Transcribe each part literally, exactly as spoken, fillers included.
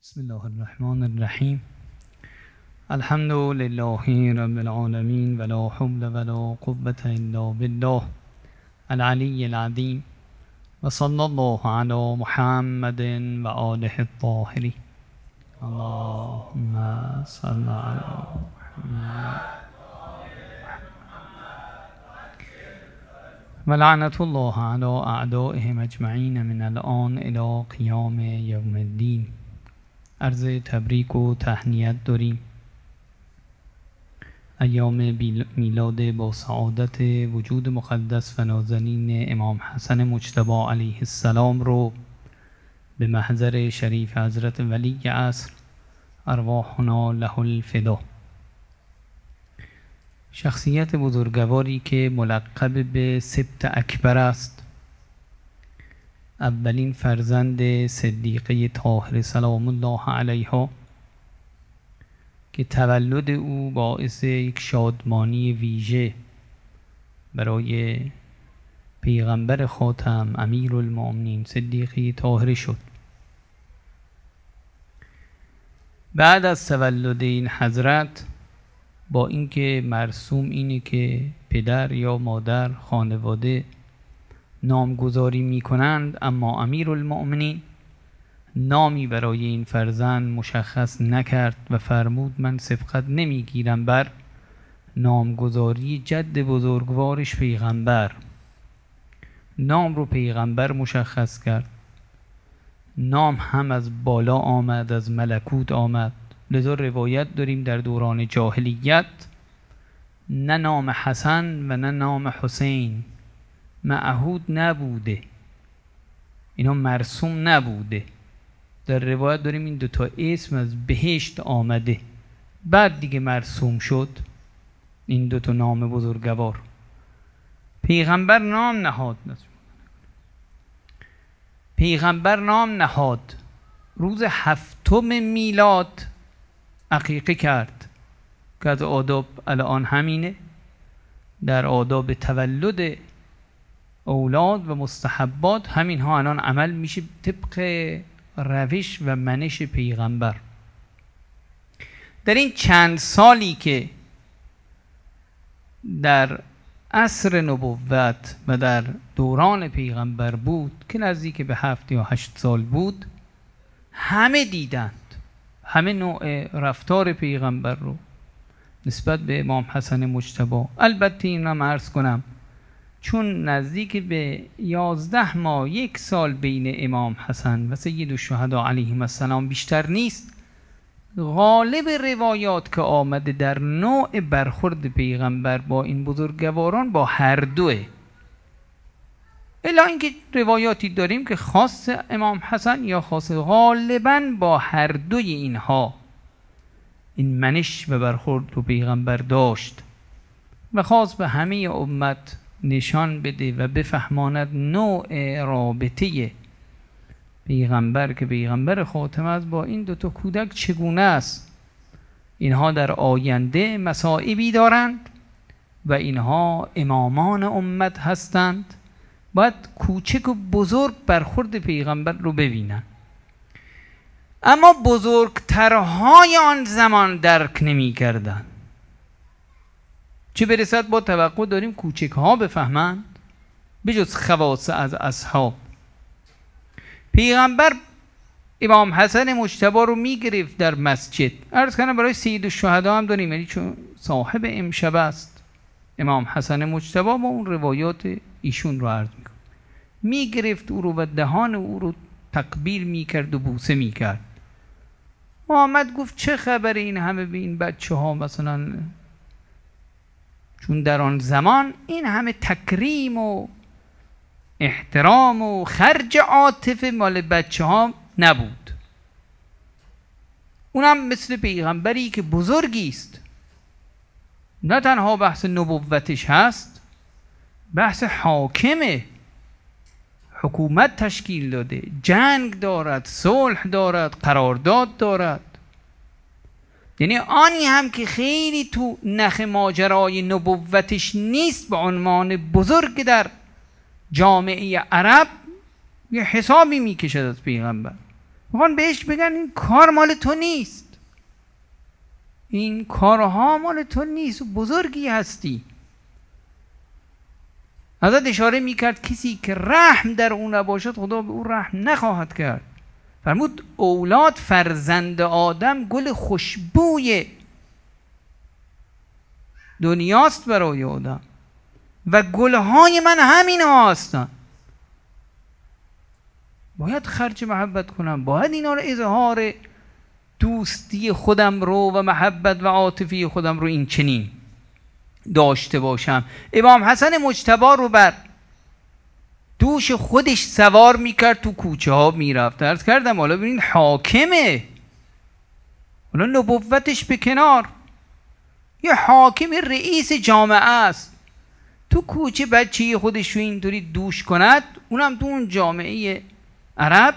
بسم الله الرحمن الرحیم. الحمد لله رب العالمین ولا حول ولا قوة الا بالله العلی العظیم و صلی الله علی محمد و آله الطاهرین. اللهم صل علی محمد و لعنت الله علی اعدائهم اجمعین من الان الی قیام یوم الدین. عرض تبریک و تهنیت داریم. ایام میلاد با سعادت وجود مقدس و نازنین امام حسن مجتبی علیه السلام رو به محضر شریف حضرت ولی عصر ارواحنا له الفدا. شخصیت بزرگواری که ملقب به سبط اکبر است، اولین فرزند صدیقه طاهره سلام الله علیها که تولد او باعث یک شادمانی ویژه برای پیغمبر خاتم امیرالمؤمنین صدیقه طاهره شد. بعد از تولد این حضرت، با اینکه مرسوم اینه که پدر یا مادر خانواده نامگذاری می کنند، اما امیرالمؤمنین نامی برای این فرزند مشخص نکرد و فرمود من سبقت نمی گیرم بر نامگذاری جد بزرگوارش پیغمبر. نام رو پیغمبر مشخص کرد. نام هم از بالا آمد، از ملکوت آمد. لذا روایت داریم در دوران جاهلیت نه نام حسن و نه نام حسین معهود نبوده، اینا مرسوم نبوده. در روایت داریم این دوتا اسم از بهشت آمده، بعد دیگه مرسوم شد این دوتا نام بزرگوار. پیغمبر نام نهاد پیغمبر نام نهاد روز هفتم میلاد عقیقه کرد که از آداب الان همینه. در آداب تولد اولاد و مستحبات همین ها الان عمل میشه طبق روش و منش پیغمبر. در این چند سالی که در عصر نبوت و در دوران پیغمبر بود که نزدیک به هفت یا هشت سال بود، همه دیدند، همه نوع رفتار پیغمبر رو نسبت به امام حسن مجتبی. البته این هم عرض کنم چون نزدیک به یازده ماه یک سال بین امام حسن و سید الشهدا علیهم السلام بیشتر نیست، غالب روایات که آمده در نوع برخورد پیغمبر با این بزرگواران با هر دوه. الا اینکه روایاتی داریم که خاص امام حسن یا خاص، غالبا با هر دوی اینها این منش و برخورد رو پیغمبر داشت و خاص به همه امت نشان بده و بفهماند نوع رابطه پیغمبر که پیغمبر خاتم است با این دوتا کودک چگونه است. اینها در آینده مصائبی دارند و اینها امامان امت هستند. باید کوچک و بزرگ برخورد پیغمبر رو ببینن، اما بزرگترهای آن زمان درک نمی کردن، چه برسد با توقع داریم کوچک ها بفهمند بجز خواص از اصحاب. پیغمبر امام حسن مجتبی رو می گرفت در مسجد. عرض کنم برای سید الشهدا هم داریم، یعنی چون صاحب امشب است امام حسن مجتبی، با اون روایات ایشون رو عرض میکنم، می گرفت او رو و دهان او رو تقبیل می کرد و بوسه می کرد. محمد گفت چه خبر این همه به این بچه ها؟ مثلا چون در آن زمان این همه تکریم و احترام و خرج عاطفه مال بچه ها نبود. اونم مثل پیغمبری که بزرگی است، نه تنها بحث نبوتش هست، بحث حاکمه، حکومت تشکیل داده، جنگ دارد، صلح دارد، قرارداد دارد. یعنی آنی هم که خیلی تو نخ ماجرای نبوتش نیست، به عنوان بزرگ در جامعه عرب یه حسابی میکشد از پیغمبر. میخوان بهش بگن این کار مال تو نیست، این کارها مال تو نیست، بزرگی هستی. حضرت اشاره میکرد کسی که رحم در اون نباشد خدا به او رحم نخواهد کرد. فرمود اولاد فرزند آدم گل خوشبوی دنیاست برای آدم و گلهای من همین هستن. باید خرج محبت کنم، باید اینا رو اظهار دوستی خودم رو و محبت و عاطفی خودم رو این چنین داشته باشم. امام حسن مجتبی رو بر دوش خودش سوار میکرد، تو کوچه ها میرفت. عرض کردم حالا ببینید حاکمه، حالا نبوتش به کنار، یه حاکم رئیس جامعه است، تو کوچه بچه خودش رو اینطوری دوش کند، اونم تو اون جامعه عرب.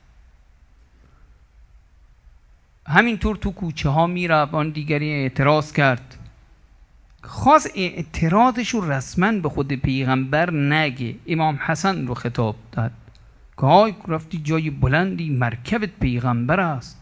همینطور تو کوچه ها میرفت. آن دیگری اعتراض کرد، خاص اعتراضش رو رسما به خود پیغمبر نگه، امام حسن رو خطاب داد که های رفتی جای بلندی، مرکبت پیغمبر است.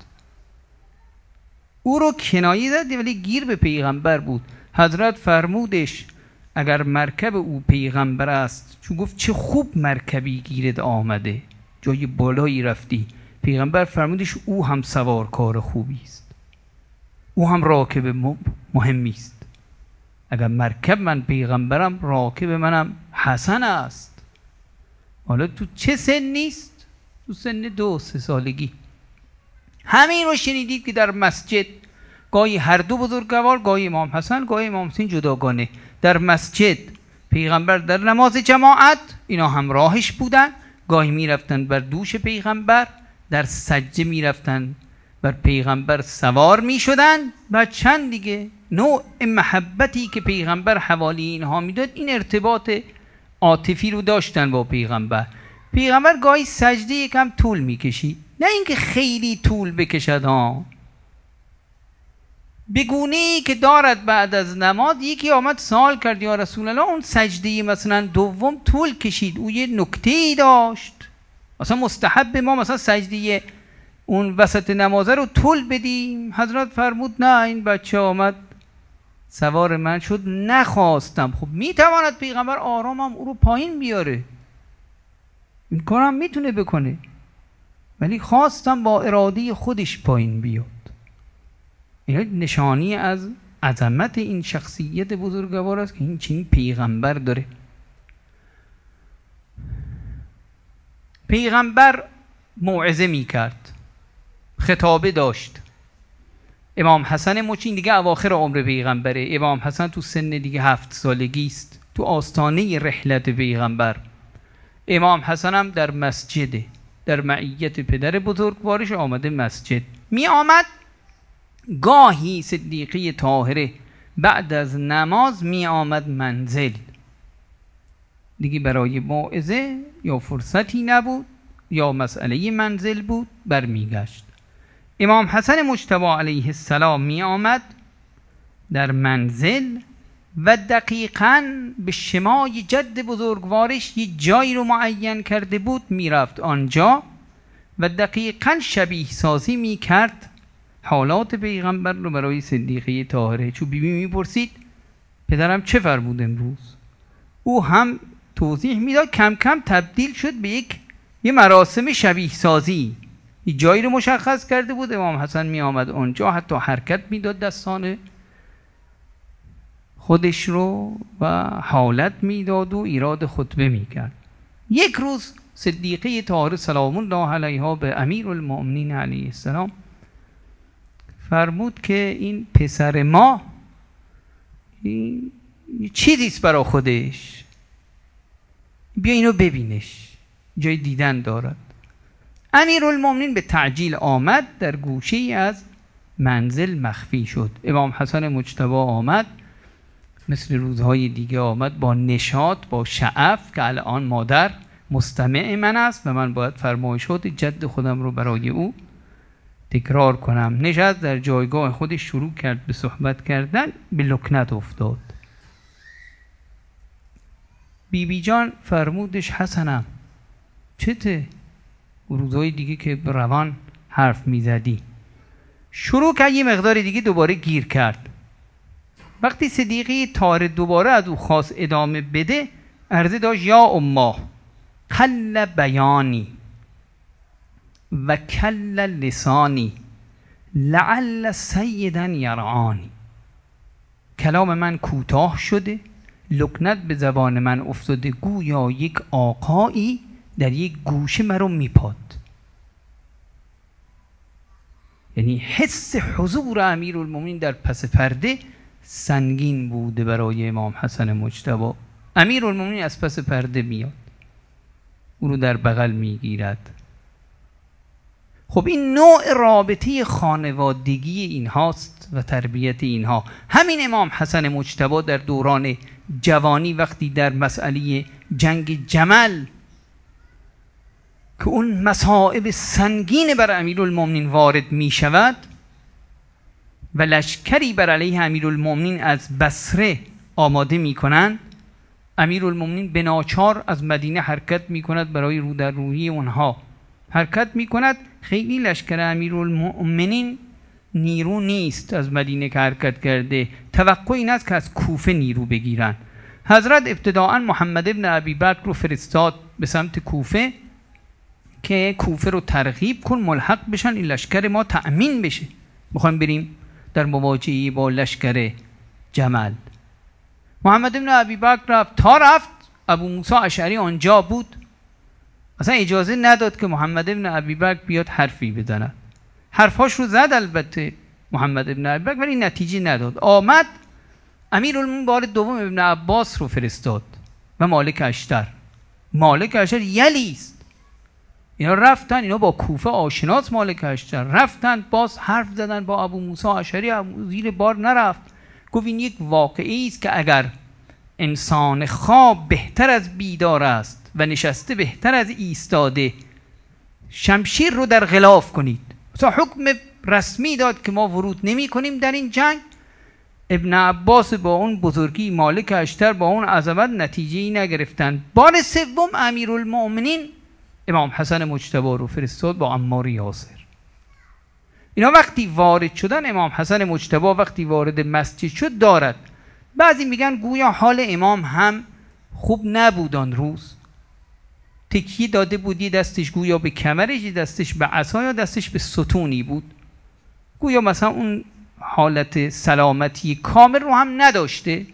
او رو کنایه زد ولی گیر به پیغمبر بود. حضرت فرمودش اگر مرکب او پیغمبر است، چون گفت چه خوب مرکبی گیرد آمده، جای بالایی رفتی. پیغمبر فرمودش او هم سوارکار خوبی است، او هم راکب مهمی است. اگر مرکب من پیغمبرم، راکب منم حسن است. حالا تو چه سن نیست؟ تو سن دو سه سالگی. همین رو شنیدید که در مسجد گاهی هر دو بزرگوار، گاهی امام حسن گاهی امام حسین جداگانه، در مسجد پیغمبر در نماز جماعت اینا همراهش بودن، گاهی میرفتن بر دوش پیغمبر، در سجده میرفتن بر پیغمبر سوار میشدن. و چند دیگه نوع محبتی که پیغمبر حوالی اینها میداد، این ارتباط عاطفی رو داشتن با پیغمبر. پیغمبر گاهی سجده یکم طول میکشید، نه اینکه خیلی طول بکشد ها، بگونه‌ای که دارد بعد از نماز یکی آمد سوال کرد یا رسول الله اون سجده مثلا دوم طول کشید، او یه نکته‌ای داشت، مثلا مستحب ما مثلا سجده اون وسط نمازه رو طول بدیم؟ حضرت فرمود نه، این بچه آمد سوار من شد نخواستم. خب میتواند پیغمبر آرامم او رو پایین بیاره، این کارم میتونه بکنه، ولی خواستم با اراده خودش پایین بیاد. این نشانی از عظمت این شخصیت بزرگوار است که این چنین پیغمبر داره. پیغمبر موعظه میکرد، خطابه داشت. امام حسن مچین دیگه اواخر عمر پیغمبره، امام حسن تو سن دیگه هفت سالگی است، تو آستانه رحلت پیغمبر. امام حسن هم در مسجده، در معیت پدر بزرگوارش آمده مسجد. می آمد گاهی صدیقه طاهره بعد از نماز می آمد منزل، دیگه برای موعظه یا فرصتی نبود یا مسئله منزل بود، برمیگشت. امام حسن مجتبی علیه السلام می آمد در منزل و دقیقاً به شمای جد بزرگوارش یه جایی رو معین کرده بود، می رفت آنجا و دقیقاً شبیه سازی می کرد حالات پیغمبر رو برای صدیقه طاهره. چون بیبی می پرسید پدرم چه فرمود امروز، او هم توضیح میداد، کم کم تبدیل شد به یک یه مراسم شبیه سازی. یه جایی رو مشخص کرده بود، امام حسن می آمد اونجا، حتی حرکت میداد دستان خودش رو و حالت میداد و ایراد خطبه میکرد. یک روز صدیقه طاهره سلام الله علیها به امیر المؤمنین علیه السلام فرمود که این پسر ما این چیزیست برای خودش، بیا اینو ببینش، جای دیدن دارد. امیر المؤمنین به تعجیل آمد، در گوشه ای از منزل مخفی شد. امام حسن مجتبی آمد، مثل روزهای دیگه آمد با نشاط، با شعف که الان مادر مستمع من است و من باید فرمایشات جد خودم رو برای او تکرار کنم. نشست در جایگاه خودش، شروع کرد به صحبت کردن، به لکنت افتاد. بی بی جان فرمودش حسنم چته؟ روزهای دیگه که روان حرف میزدی. شروع کرد یه مقدار دیگه دوباره گیر کرد. وقتی صدیقه طاهر دوباره از او خواست ادامه بده، عرضه داشت یا اماه قل بیانی و کل لسانی لعل سیدن یرعانی. کلام من کوتاه شده، لکنت به زبان من افتاده، گویا یک آقایی در یک گوشه مرا میپاد. یعنی حس حضور امیرالمومنین در پس پرده سنگین بوده برای امام حسن مجتبی. امیرالمومنین از پس پرده میاد، او رو در بغل میگیرد. خب این نوع رابطه خانوادگی اینهاست و تربیت اینها. همین امام حسن مجتبی در دوران جوانی وقتی در مسئله جنگ جمل که اون مصائب سنگین بر امیرالمومنین وارد می شود و لشکری بر علیه امیرالمومنین از بصره آماده می کنند، امیرالمومنین به ناچار از مدینه حرکت می کند، برای رو در روی اونها حرکت می کند. خیلی لشکر امیرالمومنین نیرو نیست از مدینه که حرکت کرده. توقع این است که از کوفه نیرو بگیرن. حضرت ابتداعا محمد ابن ابی بکر رو فرستاد به سمت کوفه که کوفه رو ترغیب کن ملحق بشن، این لشکر ما تأمین بشه، میخوایم بریم در مواجهه با لشکر جمل. محمد ابن ابی بکر رفت. تا رفت ابو موسی اشعری آنجا بود، اصلا اجازه نداد که محمد ابن ابی بکر بیاد حرفی بزند. حرفاش رو زد البته محمد ابن ابی بکر، ولی نتیجه نداد. آمد امیرالمومنین بار دوم ابن عباس رو فرستاد و مالک اشتر. مالک اشتر یلی است. اینا رفتن، اینا با کوفه آشناس. مالک اشتر رفتن باز حرف زدن با ابو موسی اشعری. زیر بار نرفت، گفت این یک واقعی است که اگر انسان خواب بهتر از بیدار است و نشسته بهتر از ایستاده، شمشیر رو در غلاف کنید. مثلا حکم رسمی داد که ما ورود نمی کنیم در این جنگ. ابن عباس با اون بزرگی، مالک اشتر با اون عظمت نتیجه ای نگرفتن. بار سوم امیرالمؤمنین امام حسن مجتبی رو فرستاد با عمار یاسر. اینا وقتی وارد شدن، امام حسن مجتبی وقتی وارد مسجد شد دارد، بعضی میگن گویا حال امام هم خوب نبود آن روز، تکیه داده بودی، دستش گویا به کمرش، دستش به عصا یا دستش به ستونی بود، گویا مثلا اون حالت سلامتی کامل رو هم نداشته،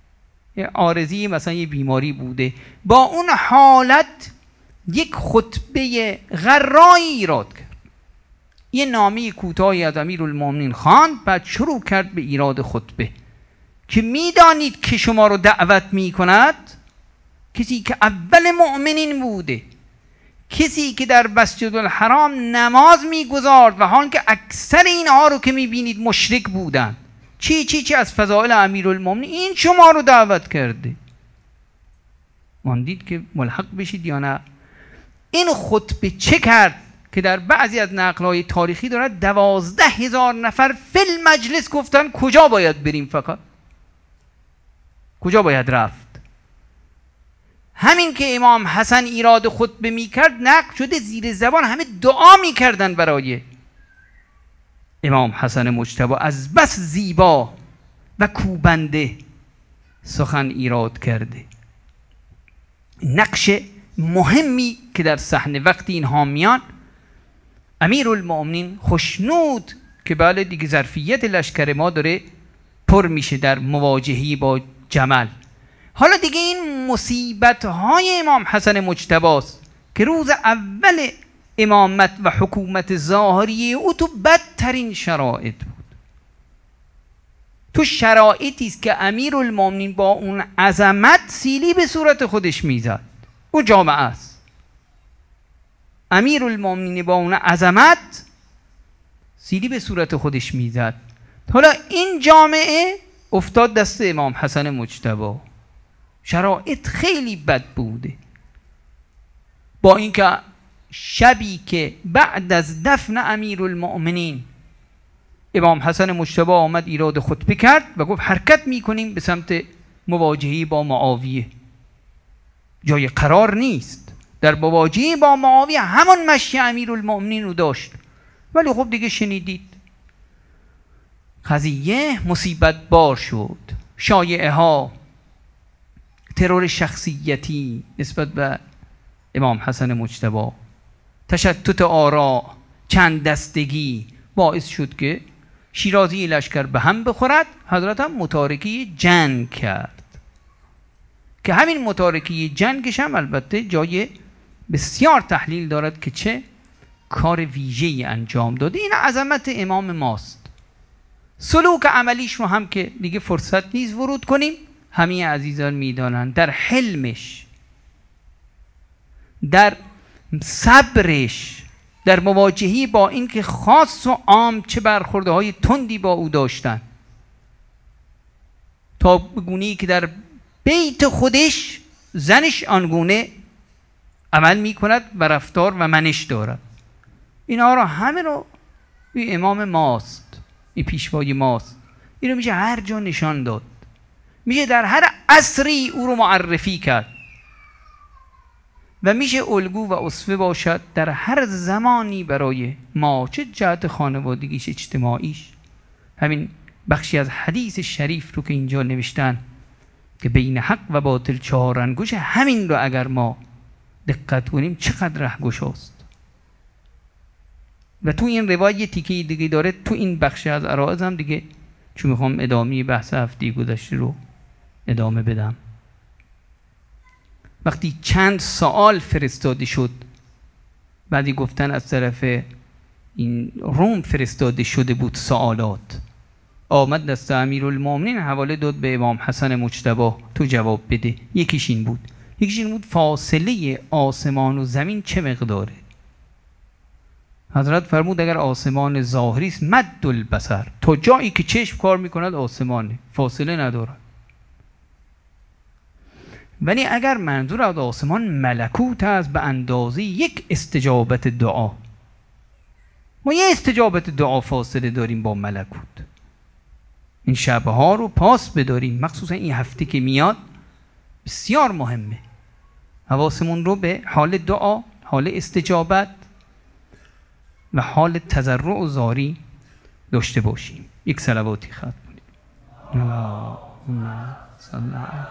یه عارضی مثلا یه بیماری بوده. با اون حالت یک خطبه غرایی ایراد کرد، یه نامه کوتاهی از امیرالمومنین خواند، بعد شروع کرد به ایراد خطبه که میدانید که شما رو دعوت میکند کسی که اول مؤمنین بوده، کسی که در مسجد الحرام نماز میگذارد و حال که اکثر اینها رو که میبینید مشرک بودن، چی چی چی از فضائل امیرالمومنین، این شما رو دعوت کرده. ماندید که ملحق بشید یا نه. این خطبه چه کرد که در بعضی از نقل‌های تاریخی دارد دوازده هزار نفر فی المجلس گفتن کجا باید بریم، فقط کجا باید رفت. همین که امام حسن ایراد خطبه میکرد نقل شده زیر زبان همه دعا میکردن برای امام حسن مجتبی، از بس زیبا و کوبنده سخن ایراد کرده. نقش مهمی که در صحنه وقتی اینها میان، امیرالمؤمنین خوشنود که بله دیگه ظرفیت لشکر ما داره پر میشه در مواجهه با جمل. حالا دیگه این مصیبت های امام حسن مجتبی است که روز اول امامت و حکومت ظاهری او تو بدترین شرایط بود، تو شرایطی است که امیرالمومنین با اون عظمت سیلی به صورت خودش میزد. او جامعه است، امیرالمومنین با اون عظمت سیلی به صورت خودش میزد. حالا این جامعه افتاد دست امام حسن مجتبی، شرایط خیلی بد بوده. با اینکه شبی که بعد از دفن امیرالمؤمنین امام حسن مجتبی آمد ایراد خطبه کرد و گفت حرکت میکنیم به سمت مواجهه با معاویه، جای قرار نیست در مواجهه با معاویه، همون مشی امیرالمؤمنین رو داشت ولی خب دیگه شنیدید قضیه مصیبت بار شد. شایعه ها، ترور شخصیتی نسبت به امام حسن مجتبی، تشتت آرا، چند دستگی باعث شد که شیرازی لشکر به هم بخورد. حضرت هم متارکه جنگ کرد که همین متارکه جنگش هم البته جای بسیار تحلیل دارد که چه کار ویژه‌ای انجام داده. این عظمت امام ماست. سلوک عملیش رو هم که دیگه فرصت نیست ورود کنیم، همه عزیزان میدانند در حلمش، در صبرش، در مواجهی با این که خاص و عام چه برخورده های تندی با او داشتن، تا بگونی که در بیت خودش زنش آنگونه عمل می کند و رفتار و منش دارد. اینها را همه رو این امام ماست، این پیشوای ماست. این رو میشه هر جا نشان داد، میشه در هر عصری او رو معرفی کرد و میشه الگو و اسوه باشد در هر زمانی برای ما، چه جهت خانوادگیش، اجتماعیش. همین بخشی از حدیث شریف رو که اینجا نوشتن که بین حق و باطل چهار انگوش، همین رو اگر ما دقت کنیم چقدر رهگشاست. و تو این روایت تیکه دیگه داره، تو این بخش از عرائض هم دیگه، چون میخوام ادامه بحث هفته گذشته رو ادامه بدم. وقتی چند سوال فرستاده شد، بعدی گفتن از طرف این روم فرستاده شده بود سوالات، آمد دست امیرالمومنین حواله داد به امام حسن مجتبی تو جواب بده. یکیش این بود یکیش این بود فاصله آسمان و زمین چه مقداره؟ حضرت فرمود اگر آسمان ظاهری است مد البصر، تا جایی که چشم کار میکند آسمانه، فاصله ندارد. ولی اگر منظور از آسمان ملکوت است به اندازه یک استجابت دعا، ما یه استجابت دعا فاصله داریم با ملکوت. این شبها رو پاس بداریم، مخصوصا این هفته که میاد بسیار مهمه. حواسمون رو به حال دعا، حال استجابت و حال تضرع و زاری داشته باشیم. یک صلواتی ختم کنید. اللهم صل علی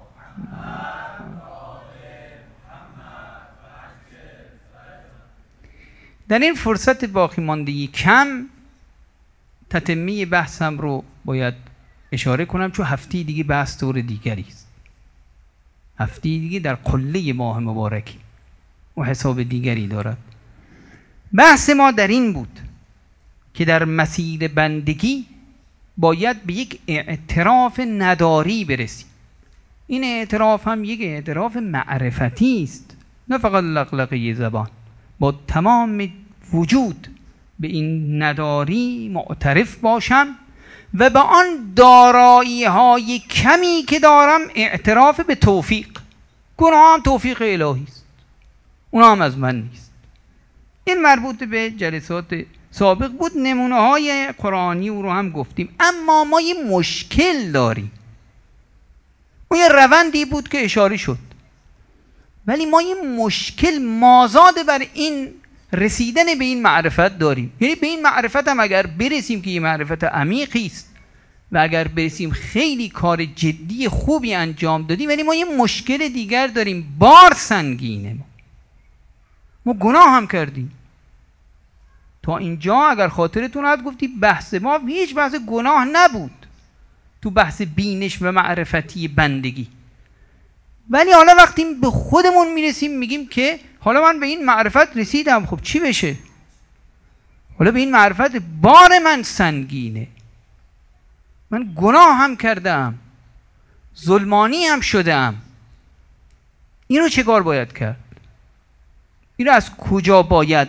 در این فرصت باقی مانده کم تتمه بحثم رو باید اشاره کنم، چون هفته دیگه بحث طور دیگری است. هفته دیگه در قله ماه مبارکی و حساب دیگری دارد. بحث ما در این بود که در مسیر بندگی باید به یک اعتراف نداری برسیم. این اعتراف هم یک اعتراف معرفتی است، نه فقط لقلقه زبان. با تمام وجود به این نداری معترف باشم و به آن دارایی های کمی که دارم اعتراف به توفیق. گناه هم توفیق الهی است، اونا هم از من نیست. این مربوط به جلسات سابق بود، نمونه های قرآنی او رو هم گفتیم. اما ما یه مشکل داریم، اون یه روندی بود که اشاره شد، ولی ما یه مشکل مازاد بر این رسیدن به این معرفت داریم. یعنی به این معرفت هم اگر برسیم که یه معرفت عمیقی است و اگر برسیم خیلی کار جدی خوبی انجام دادیم، ولی ما یه مشکل دیگر داریم، بار سنگینه. ما ما گناه هم کردیم. تا اینجا اگر خاطرتون هست گفتی بحث ما هیچ بحث گناه نبود تو بحث بینش و معرفتی بندگی. ولی حالا وقتی به خودمون میرسیم میگیم که حالا من به این معرفت رسیدم، خب چی بشه؟ حالا به این معرفت بار من سنگینه، من گناه هم کردم، ظلمانی هم شدم. اینو چه کار باید کرد؟ اینو از کجا باید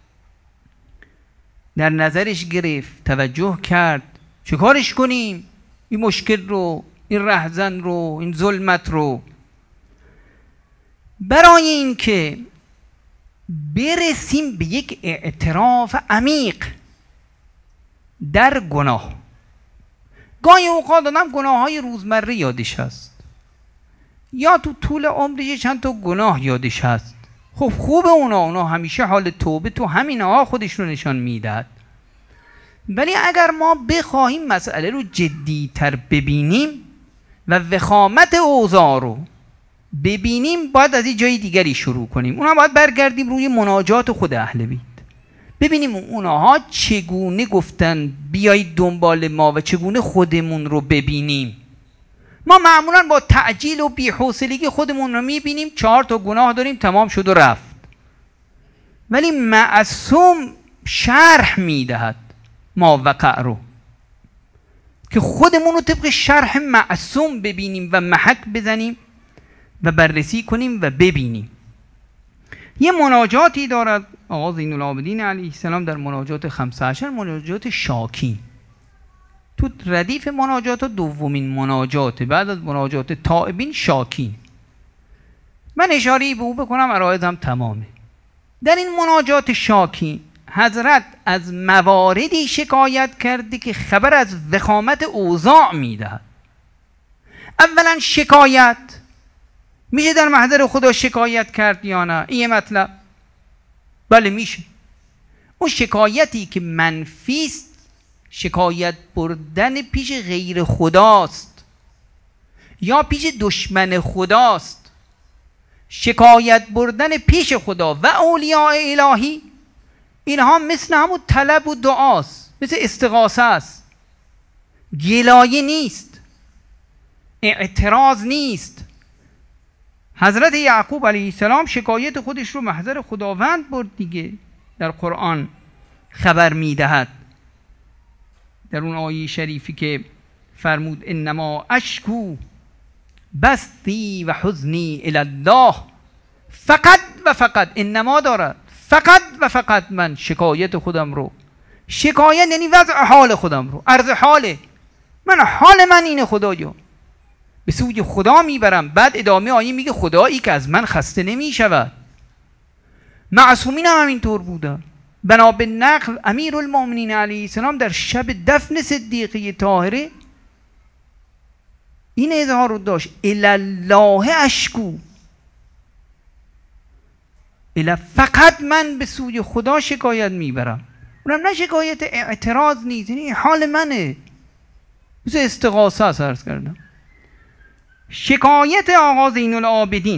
در نظرش گرفت، توجه کرد؟ چه کارش کنیم این مشکل رو، این رهزن رو، این ظلمت رو؟ برای این که برسیم به یک اعتراف عمیق در گناه. گاهی اوقات آدم گناه های روزمره یادش هست، یا تو طول عمرش چند تا گناه یادش هست، خب خوب اونا اونا همیشه حال توبه تو همین ها خودش رو نشان میدهد. ولی اگر ما بخواهیم مسئله رو جدی تر ببینیم و وخامت اوضاع رو ببینیم، باید از این جای دیگری شروع کنیم. اونا باید برگردیم روی مناجات خود اهل بیت، ببینیم اونها چگونه گفتن بیایید دنبال ما و چگونه خودمون رو ببینیم. ما معمولا با تعجیل و بی‌حوصلگی خودمون رو میبینیم، چهار تا گناه داریم تمام شد و رفت. ولی معصوم شرح میدهد ما وقع رو که خودمون رو طبق شرح معصوم ببینیم و محک بزنیم و بررسی کنیم و ببینیم. یه مناجاتی دارد آقا زین العابدین علیه السلام در مناجات خمسه عشر، مناجات شاکین. تو ردیف مناجات دومین مناجات بعد از مناجات تائبین شاکین. من اشاره‌ای به او بکنم عرایضم تمامه. در این مناجات شاکین حضرت از مواردی شکایت کرده که خبر از وخامت اوضاع میدهد. اولا شکایت میشه در محضر خدا شکایت کرد یا نه؟ این مطلب بله میشه. اون شکایتی که منفیست شکایت بردن پیش غیر خداست یا پیش دشمن خداست. شکایت بردن پیش خدا و اولیاء الهی اینها مثل همون طلب و دعاست، مثل استغاثه است. گلایه نیست، اعتراض نیست. حضرت یعقوب علیه السلام شکایت خودش رو محضر خداوند برد دیگه. در قرآن خبر میدهد در اون آیه شریفی که فرمود انما اشکو بثی و حزنی الی الله، فقط و فقط انما دارد، فقط و فقط من شکایت خودم رو، شکایت یعنی وضع حال خودم رو، عرض حاله من، حال من اینه خدایا، به سوی خدا میبرم. بعد ادامه آیه میگه خدایی که از من خسته نمی شود. معصومین هم همینطور بودن. بنا به نقل امیر المؤمنین علیه السلام در شب دفن صدیقه طاهره این اظهار رو داشت الالله اشکو، الا فقط من به سوی خدا شکایت میبرم. اونم نه شکایت اعتراض نیست، یعنی حال منه، مثل استغاثه است. عرض کردم شکایت آقا زین العابدین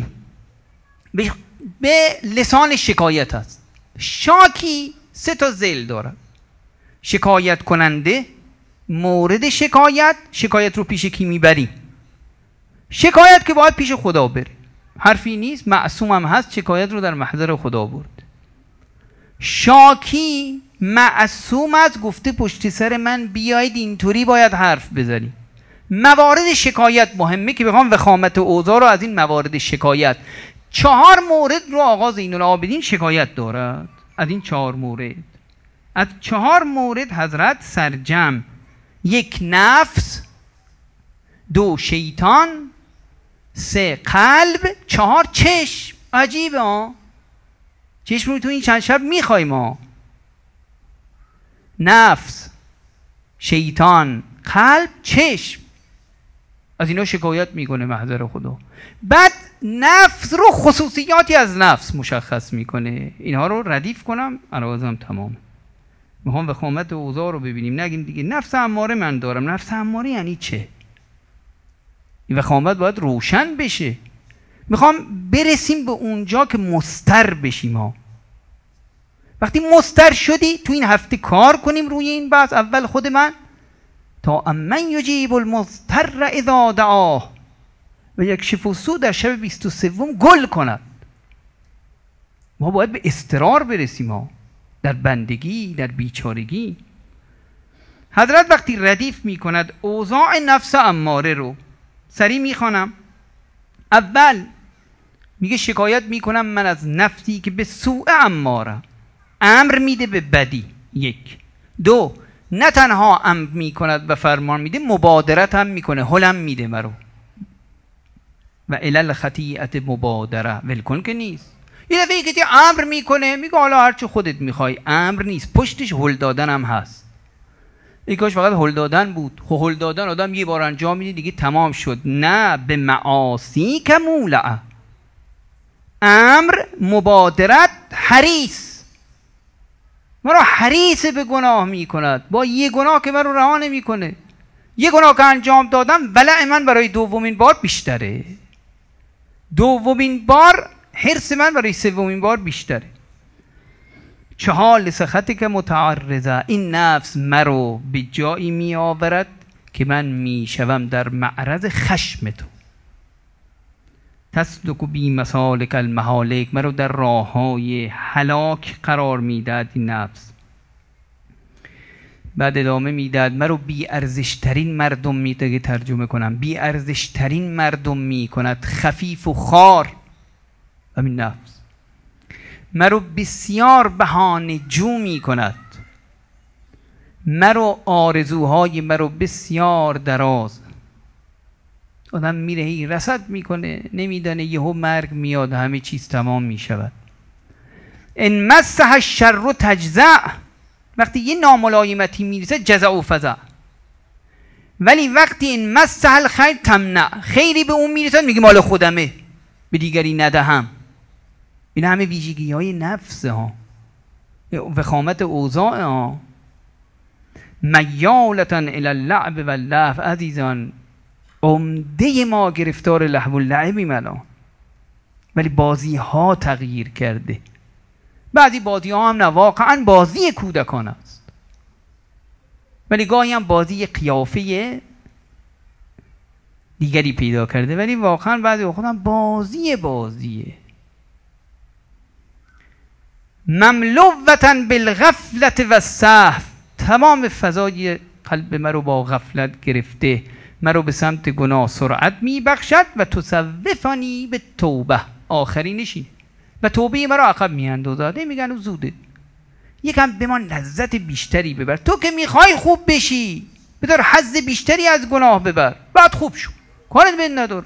به لسان شکایت است. شاکی سه تا ذیل دارد: شکایت کننده، مورد شکایت، شکایت رو پیش کی میبری؟ شکایت که باید پیش خدا بره، حرفی نیست، معصوم هم هست، شکایت رو در محضر خدا برد. شاکی معصوم از گفته پشت سر من بیاید اینطوری باید حرف بزنی. موارد شکایت مهمه که بخوام وخامت اوضاع رو از این موارد شکایت، چهار مورد رو آقا زین العابدین شکایت دارد. از این چهار مورد، از چهار مورد حضرت سرجم: یک نفس، دو شیطان، سه قلب، چهار چشم. عجیبه ها، چشم رو تو این چند شب میخوایم ها. نفس، شیطان، قلب، چشم، از اینا شکایت میکنه محضر خدا. بعد نفس رو خصوصیاتی از نفس مشخص میکنه. اینها رو ردیف کنم عرایضم تمام. میخوام وخامت اوضاع رو ببینیم، نگیم دیگه نفس اماره من دارم. نفس اماره یعنی چه؟ این وخامت باید روشن بشه. میخوام برسیم به اونجا که مستر بشیم ها. وقتی مستر شدی تو این هفته کار کنیم روی این بحث. اول خود من تا امن یجیب المضطر اذا دعاه و یکشف السوء در شب بیست و سوم گل کند. ما باید به استقرار برسیم ها، در بندگی، در بیچارگی. حضرت وقتی ردیف می کند اوضاع نفس اماره رو سریع می خوانم. اول میگه شکایت می کنم من از نفسی که به سوء اماره، امر میده به بدی. یک. دو، نه تنها امر می کند و فرمان میده، مبادرت هم میکنه، هلم میده مرو. و علل خطیئت مبادره، ولکن که نیست. یه دفعه که امر میکنه میگه حالا هرچی خودت میخوای. امر نیست، پشتش هل دادن هم هست. ای کاش فقط هل دادن بود. خب هل دادن آدم یه بار انجام میده دیگه تمام شد. نه، به معاصی که مولعه، امر، مبادرت، حریص. مرا حریص به گناه می کند. با یه گناه که مرا رها نمی کنه. یه گناه که انجام دادم ولع من برای دومین بار بیشتره. دومین بار حرص من برای سومین بار بیشتره. چهار سختی که متعرضه، این نفس مرو به جایی می آورد که من می شوم در معرض خشم تو. تسلک بی مسالک المهالک، مرو در راه های هلاک قرار میداد این نفس. بعد ادامه میداد مرو بی ارزش ترین مردم میده، ترجمه کنم بی ارزش ترین مردم می کند، خفیف و خار همین نفس. مرو بسیار بهانه جو می کند، مرو آرزوهای مرو بسیار دراز. آدم میره هی رصد میکنه، نمیدانه یهو مرگ میاد همه چیز تمام میشود. ان مسح الشر تجزع، وقتی یه ناملایمتی میرسه جزع و فزع. ولی وقتی این مسح الخیر تمنع، خیری به اون میرسه میگه مال خودمه به دیگری ندهم. این همه ویژگی های نفس ها، وخامت اوضاع ها. میالتا الی اللعب و اللهو، عزیزان عمده ما گرفتار لهو و لعبیم الان، ولی بازی ها تغییر کرده. بعضی بازی ها هم نه، واقعا بازی کودکان است، ولی گاهی هم بازی قیافه دیگری پیدا کرده، ولی واقعا بعضی وقت هم بازی بازیه. مملوة بالغفلة و السهو، تمام فضای قلب مرو با غفلت گرفته، مرو به سمت گناه سرعت می بخشد و تصوفانی به توبه، آخرینشی و توبه مرا عقب می اندازد. میگن او زوده، یکم به ما لذت بیشتری ببر. تو که میخوای خوب بشی بدار حظ بیشتری از گناه ببر، بعد خوب شو، کارت بین ندار.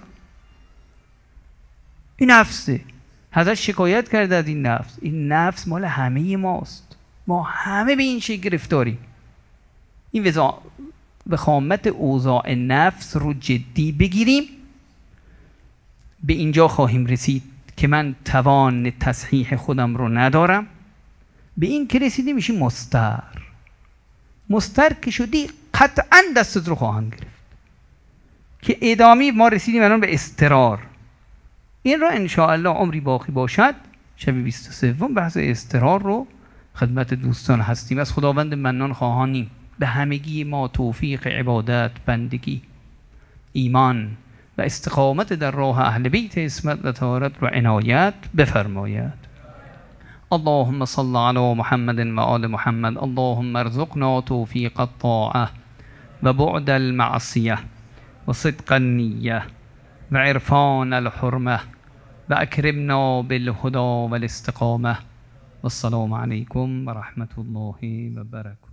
این نفسه. حضرت شکایت کرده از این نفس. این نفس مال همه ماست، ما همه به این شکل گرفتاریم. این وضع وخامت اوضاع نفس رو جدی بگیریم، به اینجا خواهیم رسید که من توان تصحیح خودم رو ندارم. به این که رسیدی میشی مستر. مستر که شدی قطعا دستت رو خواهم گرفت. که ادامی ما رسیدیم الان به استرار. این رو انشاءالله عمری باقی باشد شب بیست و سه بحث استرار رو خدمت دوستان هستیم. از خداوند منان خواهانیم به همگی ما توفیق عبادت، بندگی، ایمان و استقامت در راه اهل بیت عصمت و طهارت رو عنایت بفرماید. اللهم صل علی محمد و آل محمد. اللهم ارزقنا توفیق الطاعه و بعد المعصیه و صدق النیه و عرفان الحرمه و اکرمنا بالهدى والاستقامه. والسلام علیکم و رحمت الله و برکاته.